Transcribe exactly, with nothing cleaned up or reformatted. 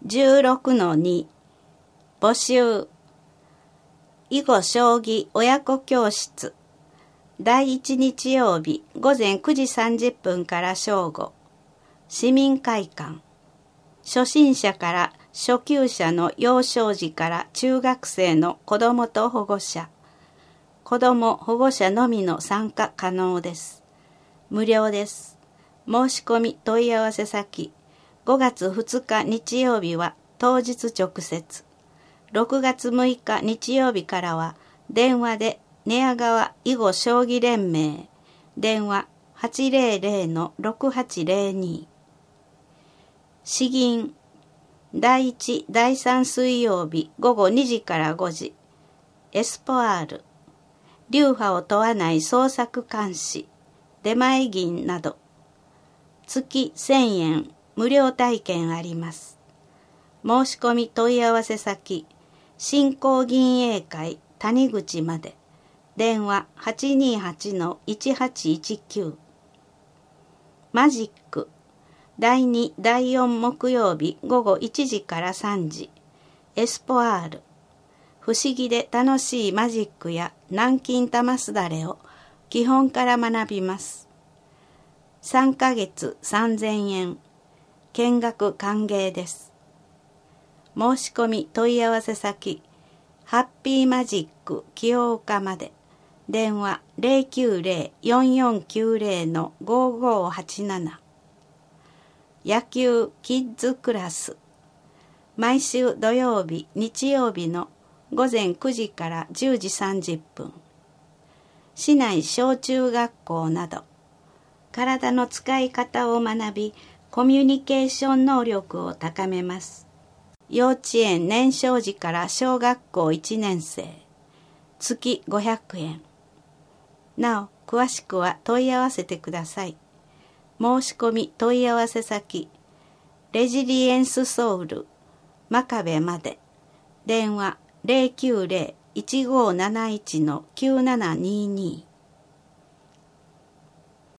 じゅうろくのに 募集。囲碁将棋親子教室。だいいち日曜日午前くじさんじゅっぷんから正午。市民会館。初心者から初級者の幼少児から中学生の子どもと保護者。子ども保護者のみの参加可能です。無料です。申し込み問い合わせ先。ごがつふつか日曜日は当日直接。ろくがつむいか日曜日からは電話で寝屋川囲碁将棋連盟。電話 はちぜろぜろのろくはちぜろに。詩吟。だいいち、だいさん水曜日午後にじからごじ。エスポアール。流派を問わない創作監視。出前銀など。月せんえん無料体験あります。申し込み問い合わせ先。新興銀営会谷口まで。電話 はちにはちのいちはちいちきゅう。マジック。だいに、だいよん木曜日午後いちじからさんじ。エスポアール。不思議で楽しいマジックや南京玉すだれを基本から学びます。さんかげつさんぜんえん。見学歓迎です。申し込み問い合わせ先。ハッピーマジック清岡まで。電話 ゼロきゅうゼロ よんよんきゅうゼロのごごはちなな。野球キッズクラス。毎週土曜日、日曜日のごぜんくじからじゅうじさんじゅっぷん。市内小中学校など、体の使い方を学び、コミュニケーション能力を高めます。幼稚園年少時から小学校いちねん生。月ごひゃくえん。なお、詳しくは問い合わせてください。申し込み問い合わせ先。レジリエンスソウル真壁まで。電話 ゼロきゅうゼロ いちごーなないちのきゅうななにーにー。